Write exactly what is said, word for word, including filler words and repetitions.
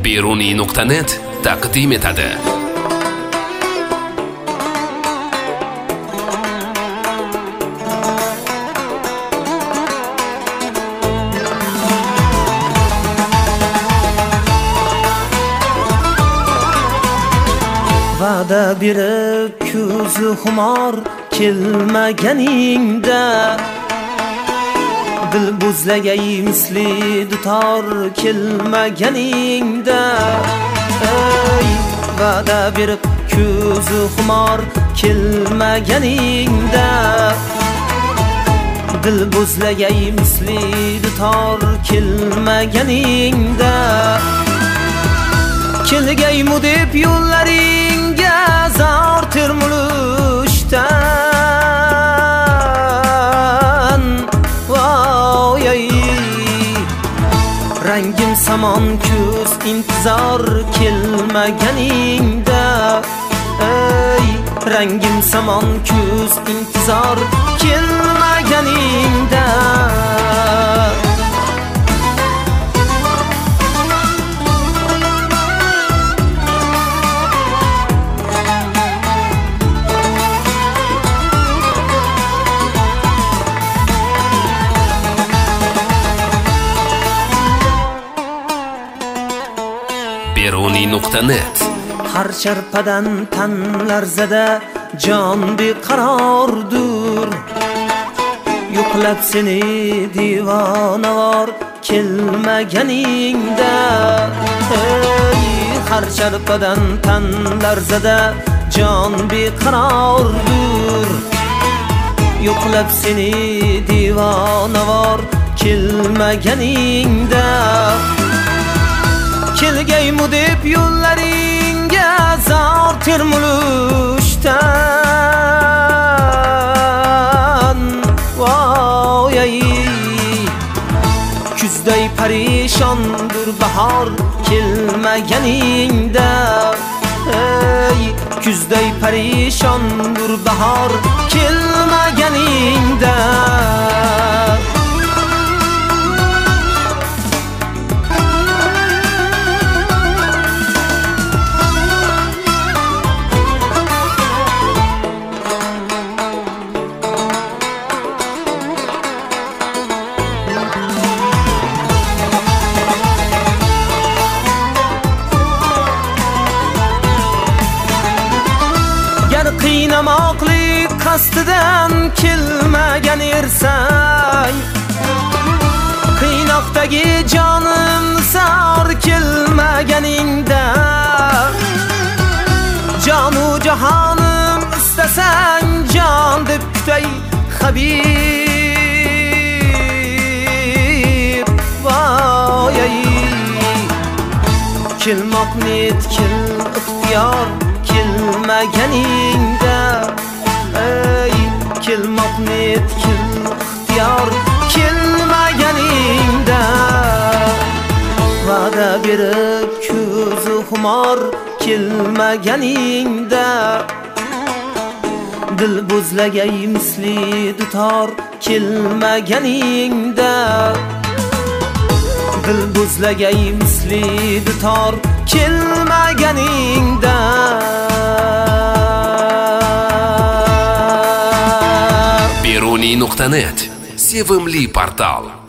beruniy nuqta net taqdim etadi. Va'da berib ko'zi xumor kelmaganingda, dil buzlagay misli dutor kelmaganingda, ey va'da berib ko'zi xumor kelmaganingda, dil buzlagay misli dutor kelmaganingda, kelgaymu deb yo'llaringga zor termulishdan, voy ey rangim samon ko'z intizor kelmaganingda, ey rangim samon ko'z intizor kelmaganingda. beruniy nuqta net. Har sharpadan tan larzada jon beqarordur, yo'qlab seni divonavor kelmaganingda, ey har sharpadan tan larzada jon beqarordur, yo'qlab seni divonavor kelmaganingda, kelgaymu deb yo'llaringga zor termulishdan, voy ey kuzday parishondur bahor kelmaganingda, ey kuzday parishondur bahor kelmaganingda. Qiynamoqlik qasdidan kelmagan ersang, qiynoqdagi jonim sar kelmaganingda, jonu jahonim istasang jon deb kutay habib, voy ey kelmoq niyat kel ixtiyor kelmaganingda, ey kelmoq niyat kel ixtiyor kelmaganingda, va'da berib ko'zi xumor kelmaganingda, dil buzlagay misli dutor kelmaganingda, dil buzlagay misli dutor kelmaganingda. beruniy nuqta net sevimli portal.